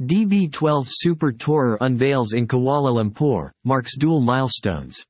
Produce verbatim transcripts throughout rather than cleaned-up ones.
D B twelve Super Tourer unveils in Kuala Lumpur, marks dual milestones.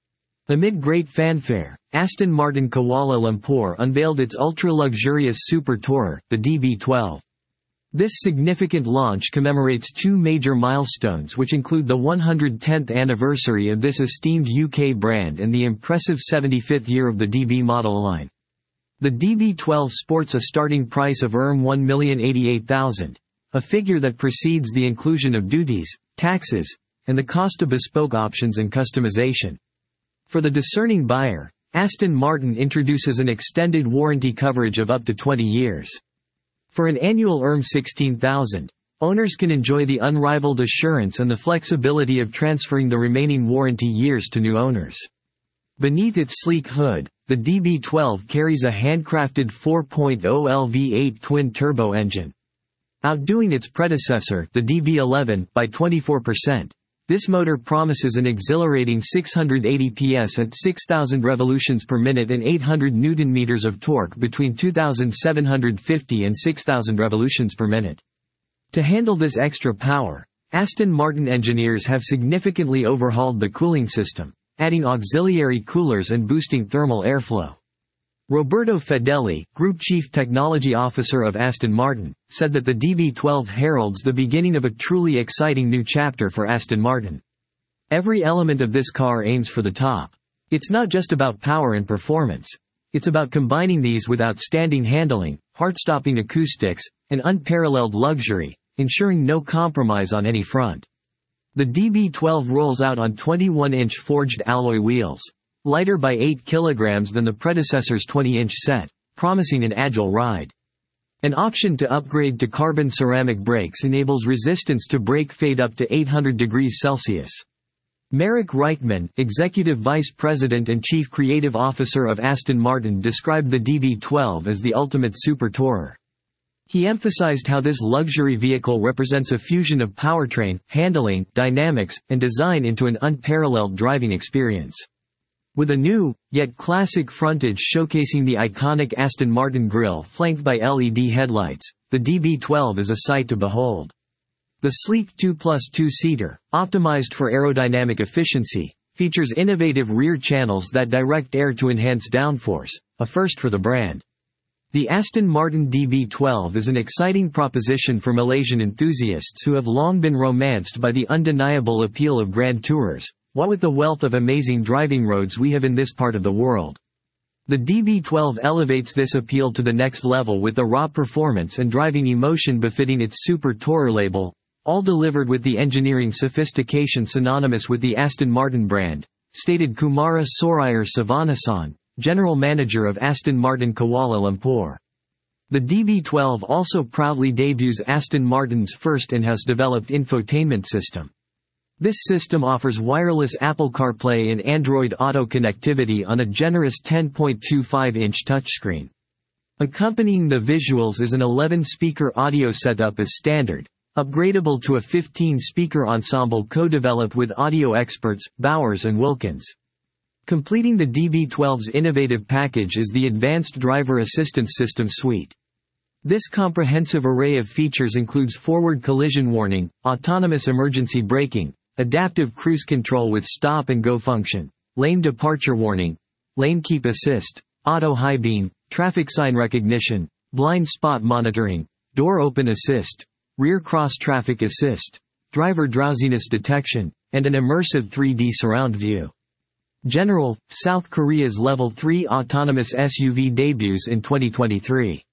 Amid great fanfare, Aston Martin Kuala Lumpur unveiled its ultra-luxurious Super Tourer, the D B twelve. This significant launch commemorates two major milestones which include the one hundred tenth anniversary of this esteemed U K brand and the impressive seventy-fifth year of the D B model line. The D B twelve sports a starting price of one million eighty-eight thousand, a figure that precedes the inclusion of duties, taxes, and the cost of bespoke options and customization. For the discerning buyer, Aston Martin introduces an extended warranty coverage of up to twenty years. For an annual E R M sixteen thousand, owners can enjoy the unrivaled assurance and the flexibility of transferring the remaining warranty years to new owners. Beneath its sleek hood, the D B twelve carries a handcrafted four point oh liter V eight twin-turbo engine. Outdoing its predecessor, the D B eleven, by twenty-four percent. This motor promises an exhilarating six hundred eighty P S at six thousand revolutions per minute and eight hundred newton meters of torque between two thousand seven hundred fifty and six thousand revolutions per minute. To handle this extra power, Aston Martin engineers have significantly overhauled the cooling system, adding auxiliary coolers and boosting thermal airflow. Roberto Fedeli, Group Chief Technology Officer of Aston Martin, said that the D B twelve heralds the beginning of a truly exciting new chapter for Aston Martin. Every element of this car aims for the top. It's not just about power and performance. It's about combining these with outstanding handling, heart-stopping acoustics, and unparalleled luxury, ensuring no compromise on any front. The D B twelve rolls out on twenty-one inch forged alloy wheels, lighter by eight kilograms than the predecessor's twenty inch set, promising an agile ride. An option to upgrade to carbon ceramic brakes enables resistance to brake fade up to eight hundred degrees Celsius. Marek Reichman, Executive Vice President and Chief Creative Officer of Aston Martin, described the D B twelve as the ultimate super tourer. He emphasized how this luxury vehicle represents a fusion of powertrain, handling, dynamics, and design into an unparalleled driving experience. With a new, yet classic frontage showcasing the iconic Aston Martin grille flanked by L E D headlights, the D B twelve is a sight to behold. The sleek two plus two seater, optimized for aerodynamic efficiency, features innovative rear channels that direct air to enhance downforce, a first for the brand. The Aston Martin D B twelve is an exciting proposition for Malaysian enthusiasts who have long been romanced by the undeniable appeal of grand tourers, what with the wealth of amazing driving roads we have in this part of the world. The D B twelve elevates this appeal to the next level with the raw performance and driving emotion befitting its Super Tourer label, all delivered with the engineering sophistication synonymous with the Aston Martin brand, stated Kumara Sorayar Savanasan, General Manager of Aston Martin Kuala Lumpur. The D B twelve also proudly debuts Aston Martin's first in-house developed infotainment system. This system offers wireless Apple CarPlay and Android Auto connectivity on a generous ten point two five inch touchscreen. Accompanying the visuals is an eleven speaker audio setup as standard, upgradable to a fifteen speaker ensemble co-developed with audio experts, Bowers and Wilkins. Completing the D B twelve's innovative package is the Advanced Driver Assistance System suite. This comprehensive array of features includes forward collision warning, autonomous emergency braking, adaptive cruise control with stop-and-go function, lane departure warning, lane keep assist, auto high beam, traffic sign recognition, blind spot monitoring, door open assist, rear cross traffic assist, driver drowsiness detection, and an immersive three D surround view. General, South Korea's Level three autonomous S U V debuts in twenty twenty-three.